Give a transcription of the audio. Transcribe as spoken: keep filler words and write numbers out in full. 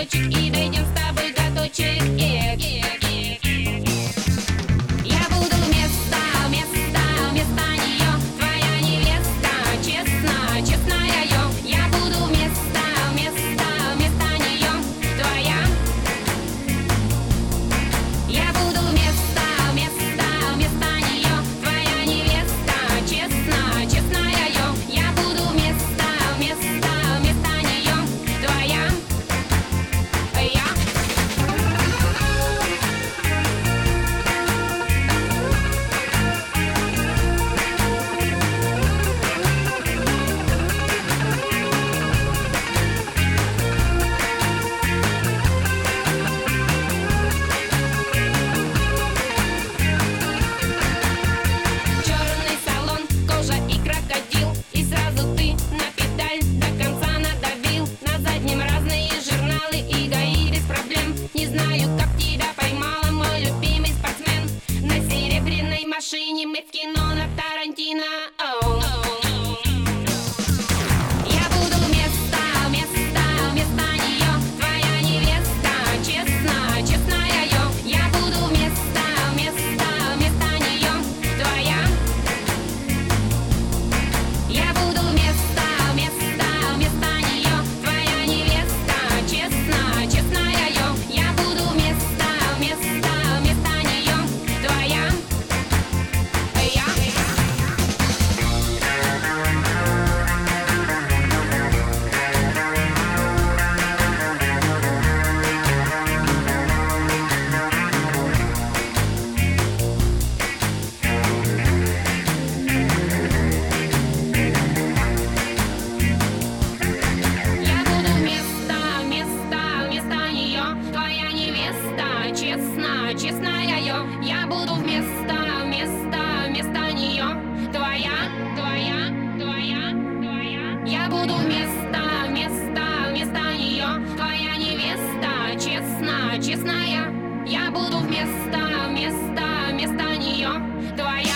точек и дойдем с тобой до точек X. Я буду вместо, вместо, вместо нее твоя невеста, честно, честная я. Я буду вместо, вместо, вместо нее твоя. Я буду вместо, вместо, вместо нее твоя невеста, честно, честная я. Я буду вместо, вместо, вместо нее твоя. Я. Черный салон, кожа и крокодил, и сразу ты на педаль до конца надавил. На заднем разные журналы и ГАИ без проблем. Не знаю, как тебя поймала, мой любимый спортсмен. На серебряной машине мы в кино на Тарантино. Оу. Я буду вместо, вместо, вместо нее твоя невеста, честно, честная я. Я буду вместо, вместо, вместо нее твоя. Я буду вместо, вместо, вместо нее твоя невеста, честно, честная я. Я буду вместо, вместо, вместо нее твоя. Я. Я буду вместо, вместо, вместо нее твоя невеста, честно, честная я. Я буду вместо, вместо, вместо нее твоя, твоя, твоя, твоя. Я буду вместо, вместо, вместо нее твоя невеста, честно, честная. Я буду вместо, вместо, вместо нее твоя.